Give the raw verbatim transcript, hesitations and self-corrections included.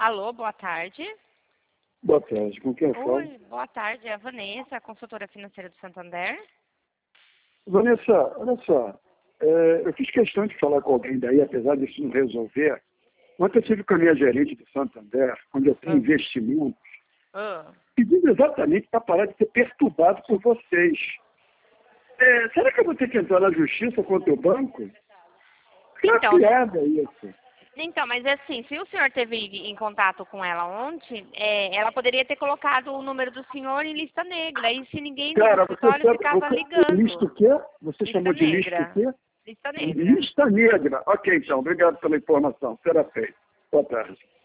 Alô, boa tarde. Boa tarde, com quem eu falo? Oi, boa tarde, é a Vanessa, consultora financeira do Santander. Vanessa, olha só, é, eu fiz questão de falar com alguém daí, apesar disso não resolver. Ontem eu tive com a minha gerente do Santander, onde eu tenho Ah. investimentos, Ah. pedindo exatamente para parar de ser perturbado por vocês. É, será que eu vou ter que entrar na justiça contra o banco? Que é Então, uma piada isso. Então, mas assim, se o senhor teve em contato com ela ontem, é, ela poderia ter colocado o número do senhor em lista negra. E se ninguém do Cara, você escritório sabe, ficava você, ligando. lista o quê? Você Lista chamou de lista o negra. quê? Lista negra. Lista negra. Ok, então, obrigado pela informação. Será feito. Boa tarde.